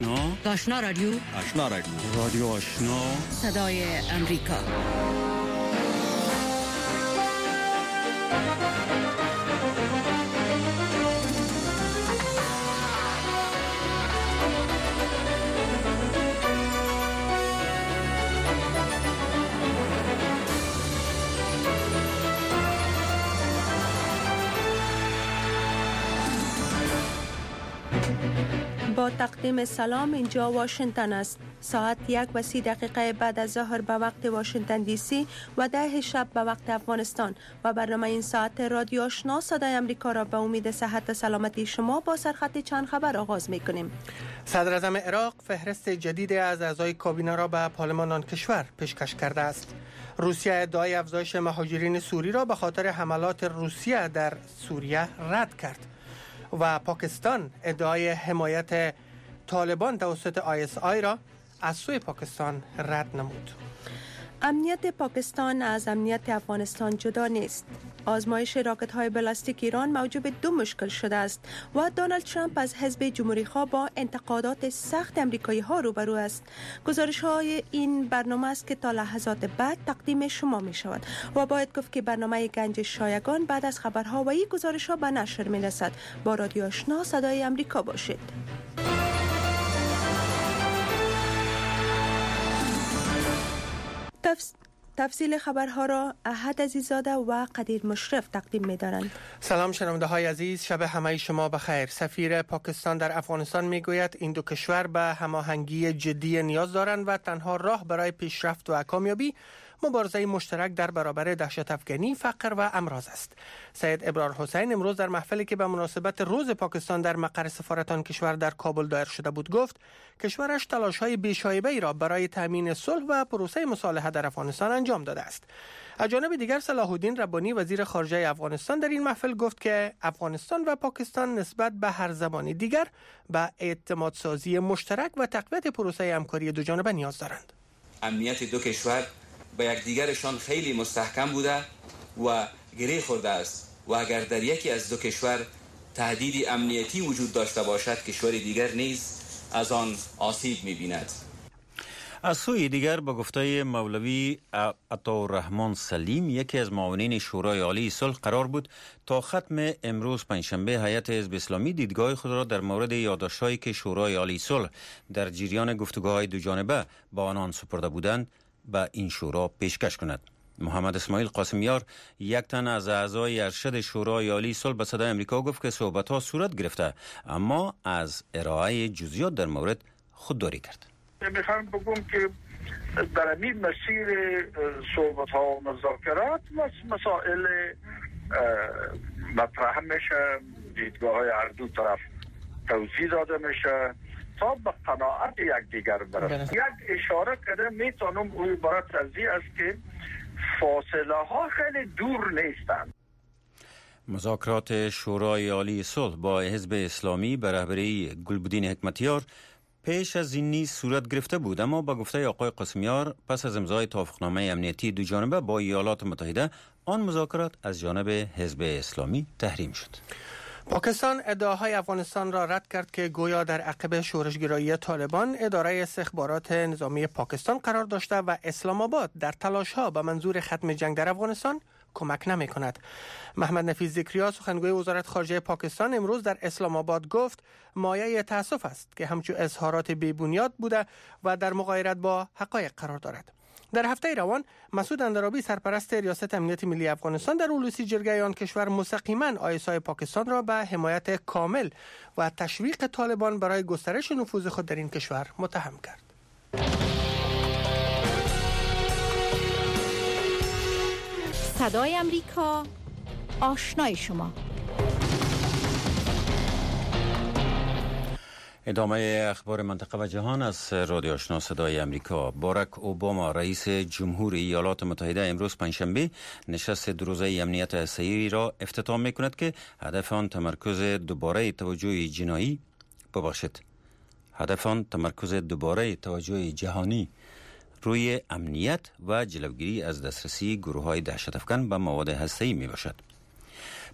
آشنا رادیو رادیو آشنا صدای امریکا. با تقدیم سلام، اینجا واشنگتن است. ساعت 1:30 بعد از ظهر به وقت واشنگتن دی سی و 10 شب به وقت افغانستان و برنامه این ساعت رادیو آشنا صدای امریکا را به امید صحت و سلامتی شما با سرخط چند خبر آغاز می‌کنیم. صدر اعظم عراق فهرست جدید از اعضای کابینه را به پارلمان آن کشور پیشکش کرده است. روسیه ادعای افزایش مهاجرین سوری را به خاطر حملات روسیه در سوریه رد کرد و پاکستان ادعای حمایت طالبان توسط ISI را از سوی پاکستان رد نمود. امنیت پاکستان از امنیت افغانستان جدا نیست. آزمایش راکت‌های بالستیک ایران موجب 2 مشکل شده است و دونالد ترامپ از حزب جمهوری‌خواه با انتقادات سخت امریکایی‌ها روبرو است. گزارش‌های این برنامه است که تا لحظات بعد تقدیم شما می‌شود و باید گفت که برنامه گنج شایگان بعد از خبرها و این گزارش‌ها به نشر می‌رسد. با رادیو آشنا صدای امریکا باشید. تفصیل خبرها را احد عزیزاده و قدیر مشرف تقدیم می‌دارند. سلام شنونده های عزیز، شب همه شما بخیر. سفیر پاکستان در افغانستان میگوید این دو کشور به هماهنگی جدی نیاز دارند و تنها راه برای پیشرفت و کامیابی مبارزه مشترک در برابر دهشت افغانی، فقر و امراض است. سید ابرار حسین امروز در محفلی که به مناسبت روز پاکستان در مقر سفارت آن کشور در کابل دایر شده بود گفت کشورش تلاش‌های بی‌شایبه‌ای را برای تامین صلح و پروسه مصالحه در افغانستان انجام داده است. از جانب دیگر صلاح الدین ربانی وزیر خارجه افغانستان در این محفل گفت که افغانستان و پاکستان نسبت به هر زمانی دیگر به اعتماد سازی مشترک و تقویت پروسه همکاری دو جانبه نیاز دارند. امنیت دو کشور به یکدیگرشان خیلی مستحکم بوده و گره خورده است و اگر در یکی از دو کشور تهدید امنیتی وجود داشته باشد کشور دیگر نیز از آن آسیب می‌بیند. از سوی دیگر با گفته مولوی عطاالرحمن سلیم یکی از معاونین شورای عالی صلح قرار بود تا ختم امروز پنجشنبه هیئت حزب اسلامی دیدگاه خود را در مورد یادداشت‌هایی که شورای عالی صلح در جریان گفتگوهای دو جانبه با آنان سپرده بودند به این شورا پیشکش کند. محمد اسماعیل قاسمیار یک تن از اعضای ارشد شورای عالی صلح به صدای امریکا گفت که صحبت‌ها صورت گرفته اما از ارائه جزئیات در مورد خودداری کرد. میخوام بگم که در این مسیر صحبت‌ها و مذاکرات مسائل مطرح میشه، دیدگاه‌های هر دو طرف توضیح داده میشه تا به قناعت یکدیگر برسند. یک اشاره کرده میتونم او عبارت از این است که فاصله ها خیلی دور نیستند. مذاکرات شورای عالی صلح با حزب اسلامی به رهبری گلبدین حکمتیار پیش از این نیز صورت گرفته بود، اما با گفته آقای قاسمیار پس از امضای توافقنامه امنیتی دو جانبه با ایالات متحده آن مذاکرات از جانب حزب اسلامی تحریم شد. پاکستان ادعاهای افغانستان را رد کرد که گویا در عقب شورشگرایی طالبان اداره استخبارات نظامی پاکستان قرار داشته و اسلام آباد در تلاش‌ها به منظور ختم جنگ در افغانستان کمک نمی کند. محمد نفیس ذکریا سخنگوی وزارت خارجه پاکستان امروز در اسلام آباد گفت مایه تأسف است که همچون اظهارات بی‌بنیاد بوده و در مغایرت با حقایق قرار دارد. در هفته روان مسعود اندرابی سرپرست ریاست امنیت ملی افغانستان در اولوسی جرگه آن کشور مستقیما ISI پاکستان را به حمایت کامل و تشویق طالبان برای گسترش نفوذ خود در این کشور متهم کرد. صدای امریکا، آشنای شما. ادامه اخبار منطقه و جهان از رادیو آشنا صدای امریکا. باراک اوباما رئیس جمهور ایالات متحده امروز پنجشنبه نشست دو روزه امنیت هسته‌ای را افتتاح می‌کند که هدف آن تمرکز دوباره توجه جهانی روی امنیت و جلوگیری از دسترسی گروه‌های دهشت افکن به مواد هسته‌ای میباشد.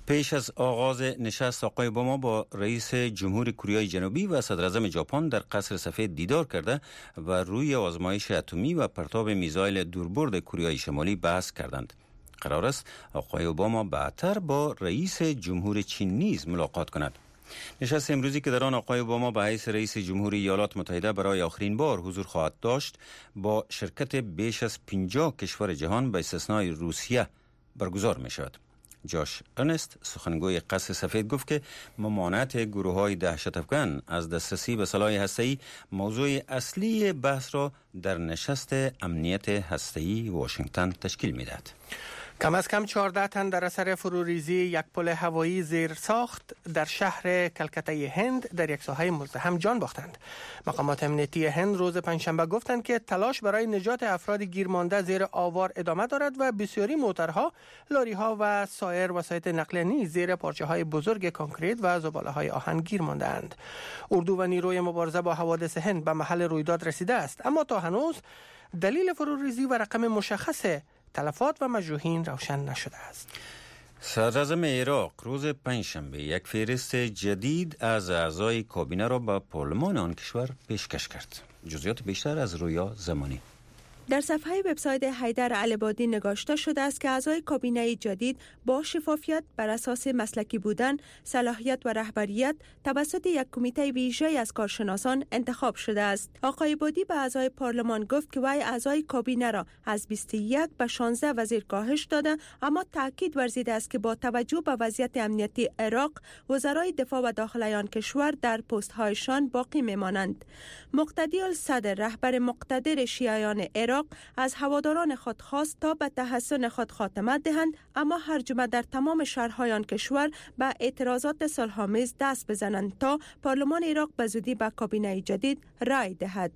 پیش از آغاز نشست آقای اوباما با رئیس جمهور کره جنوبی و صدر اعظم ژاپن در قصر سفید دیدار کرده و روی آزمایش اتمی و پرتاب میزایل دوربرد کره شمالی بحث کردند. قرار است آقای اوباما بعدتر با رئیس جمهور چین نیز ملاقات کند. نشست امروزی که در آن آقای اوباما به حیث رئیس جمهوری ایالات متحده برای آخرین بار حضور خواهد داشت با شرکت بیش از 50 کشور جهان به استثنای روسیه برگزار می شود. جاش ارنست سخنگوی قصر سفید گفت که ممانعت گروه‌های دهشت‌افکن از دسترسی به سلاح هسته‌ای موضوع اصلی بحث را در نشست امنیت هسته‌ای واشنگتن تشکیل می‌دهد. کم از کم 14 تن در اثر فروریزی یک پل هوایی زیر ساخت در شهر کلکته هند در یک ساحه مزدحم جان باختند. مقامات امنیتی هند روز پنجشنبه گفتند که تلاش برای نجات افراد گیرمانده زیر آوار ادامه دارد و بسیاری موترها، لاری‌ها و سایر وسایل نقلیه نیز زیر پارچه‌های بزرگ کانکریت و زباله‌های آهن گیر مانده‌اند. اردو و نیروی مبارزه با حوادث هند به محل رویداد رسیده است، اما تا هنوز دلیل فروریزی و رقم مشخص تلفات و مجروحین روشن نشده است. صدراعظم عراق روز پنجشنبه یک فهرست جدید از اعضای کابینه را به پارلمان آن کشور پیشکش کرد. جزئیات بیشتر از رویا زمانی. در صفحه وبسایت حیدر العبادی نگاشته شده است که اعضای کابینه جدید با شفافیت بر اساس مسلکی بودن، صلاحیت و رهبریت توسط یک کمیته ویژه از کارشناسان انتخاب شده است. آقای عبادی به اعضای پارلمان گفت که وی اعضای کابینه را از 21 به 16 وزیر کاهش داده، اما تاکید ورزیده است که با توجه به وضعیت امنیتی عراق، وزرای دفاع و داخلی آن کشور در پست‌هایشان باقی میمانند. مقتدی الصدر رهبر مقتدر شیعیان عراق از هواداران خود خواست تا به تحسن خود خاتمه دهند، اما هر جمعه در تمام شهرهای آن کشور به اعتراضات صلح‌آمیز دست بزنند تا پارلمان عراق به زودی به کابینه جدید رای دهد.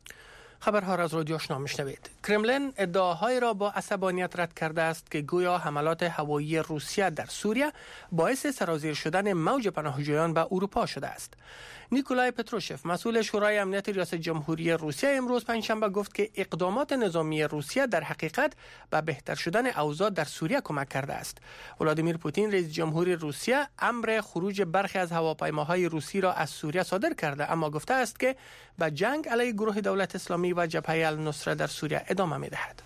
خبرها را از رادیو آشنا میشنوید. کرملین ادعاهای را با عصبانیت رد کرده است که گویا حملات هوایی روسیه در سوریه باعث سرازیر شدن موج پناهجویان به اروپا شده است. نیکولای پتروشف مسئول شورای امنیت ریاست جمهوری روسیه امروز پنجشنبه گفت که اقدامات نظامی روسیه در حقیقت به بهتر شدن اوضاع در سوریه کمک کرده است. ولادیمیر پوتین رئیس جمهور روسیه امر خروج برخی از هواپیماهای روسی را از سوریه صادر کرده، اما گفته است که به جنگ علیه گروه دولت اسلامی و جبهه النصره در سوریه ادامه می‌دهد.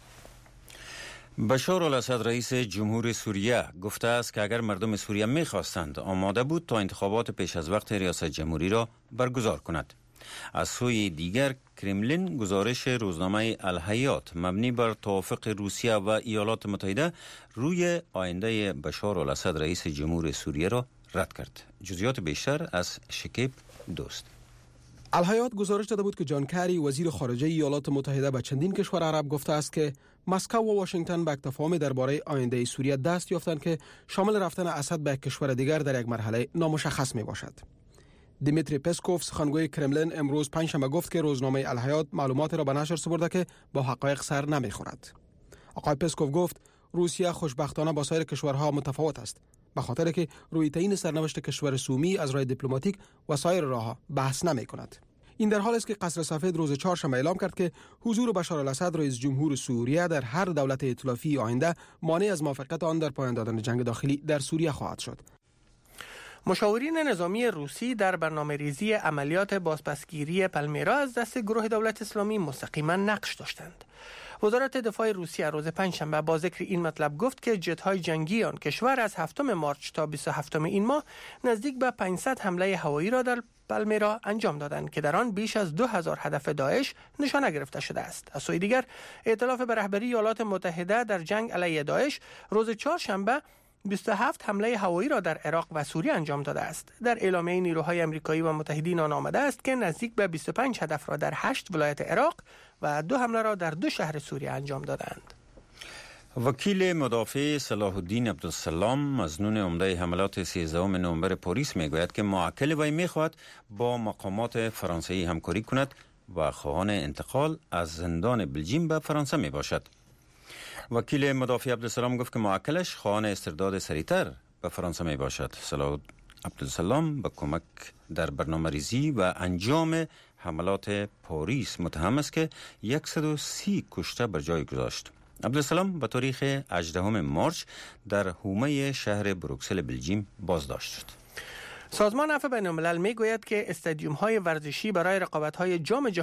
بشار الاسد رئیس جمهور سوریه گفته است که اگر مردم سوریه می‌خواستند آماده بود تا انتخابات پیش از وقت ریاست جمهوری را برگزار کند. از سوی دیگر کرملین گزارش روزنامه الحیات مبنی بر توافق روسیه و ایالات متحده روی آینده بشار الاسد رئیس جمهور سوریه را رد کرد. جزئیات بیشتر از شکیب دوست. الحیات گزارش داده بود که جان کری وزیر خارجه ایالات متحده به چندین کشور عرب گفته است که مسکو و واشنگتن به اتفاق درباره آینده سوریه دست یافتند که شامل رفتن اسد به کشور دیگر در یک مرحله نامشخص می باشد. دیمیتری پسکوف سخنگوی کرملین امروز پنجشنبه گفت که روزنامه الحیات معلوماتی را به نشر سپرده که با حقایق سر نمیخورد. آقای پسکوف گفت روسیه خوشبختانه با سایر کشورها متفاوت است، به خاطر که روی تعیین سرنوشت کشور سومی از راه دیپلماتیک و سایر راه‌ها بحث نمی‌کند. این در حالی است که قصر سفید روز چهارشنبه اعلام کرد که حضور بشار الاسد رئیس جمهور سوریه در هر دولت ائتلافی آینده مانع از موافقت آن در پایان دادن جنگ داخلی در سوریه خواهد شد. مشاورین نظامی روسی در برنامه‌ریزی عملیات بازپسگیری پالمیرا از دست گروه دولت اسلامی مستقیما نقش داشتند. وزارت دفاع روسیه روز پنجشنبه با ذکر این مطلب گفت که جت‌های جنگی آن کشور از 7 مارس تا 27 این ماه نزدیک به 500 حمله هوایی را در پالمیرا انجام دادند که در آن بیش از 2000 هدف داعش نشانه گرفته شده است. از سوی دیگر ائتلاف به رهبری ایالات متحده در جنگ علیه داعش روز چهارشنبه 27 حمله هوایی را در عراق و سوریه انجام داده است. در اعلامیه نیروهای آمریکایی و متحدین آن آمده است که نزدیک به 25 هدف را در 8 ولایت عراق و 2 حمله را در 2 شهر سوریه انجام دادند. وکیل مدافع صلاح الدین عبدالسلام مظنون عمده حملات 13 نوامبر پاریس میگوید که موکل وی میخواهد با مقامات فرانسوی همکاری کند و خواهان انتقال از زندان بلژیم به فرانسه می باشد. وکیل مدافع عبدالسلام گفت که موکلش خواهان استرداد سریعتر به فرانسه می باشد. صلاح عبدالسلام به کمک در برنامه ریزی و انجام حملات پاریس متهم است که 130 کشته بر جای گذاشت. عبدالسلام به تاریخ 18 مارچ در حومه شهر بروکسل بلژیم بازداشت شد. سازمان عفو بین‌الملل میگوید که استادیوم‌های ورزشی برای رقابت‌های جام